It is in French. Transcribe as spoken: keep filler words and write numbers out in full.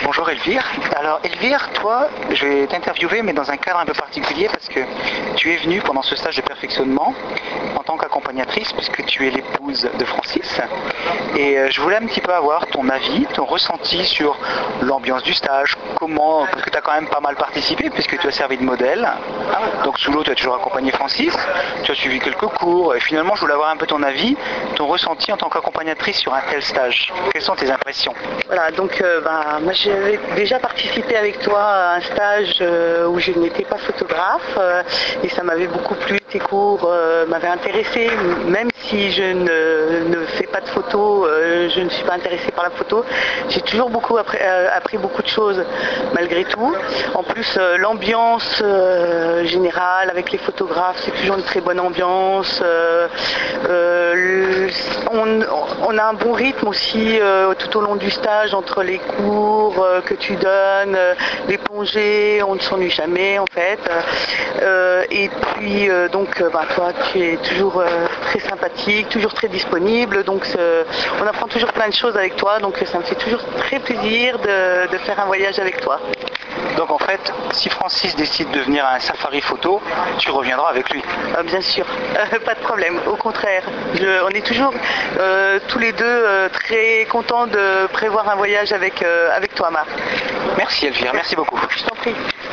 Bonjour Elvire. Alors Elvire, toi, je vais t'interviewer mais dans un cadre un peu particulier parce que tu es venue pendant ce stage de perfectionnement en tant qu'accompagnatrice puisque tu es l'épouse de Francis et euh, je voulais un petit peu avoir ton avis, ton ressenti sur l'ambiance du stage, comment, parce que tu as quand même pas mal participé puisque tu as servi de modèle, donc sous l'eau tu as toujours accompagné Francis, tu as suivi quelques cours et finalement je voulais avoir un peu ton avis, ton ressenti en tant qu'accompagnatrice sur un tel stage. Quelles sont tes impressions? Voilà, donc euh, bah, moi j'avais déjà participé avec toi à un stage euh, où je n'étais pas photographe euh, et ça m'avait beaucoup plu, tes cours euh, m'avaient intéressé, même si je ne, ne fais pas de photo, euh, je ne suis pas intéressée par la photo, j'ai toujours beaucoup appris, euh, appris beaucoup de choses malgré tout. En plus euh, l'ambiance euh, générale avec les photographes, c'est toujours une très bonne ambiance. Euh, euh, on, on a un bon rythme aussi euh, tout au long du stage entre les cours euh, que tu donnes, euh, les plongées, on ne s'ennuie jamais en fait. Euh, et puis euh, donc bah, toi tu es toujours euh, très sympathique, toujours très disponible, donc euh, on apprend toujours plein de choses avec toi, donc ça me fait toujours très plaisir de, de faire un voyage avec toi. Donc en fait, si Francis décide de venir à un safari photo, tu reviendras avec lui. Euh, bien sûr, euh, pas de problème, au contraire. Je, on est toujours euh, tous les deux euh, très contents de prévoir un voyage avec, euh, avec toi, Marc. Merci Elvire, merci beaucoup. Je t'en prie.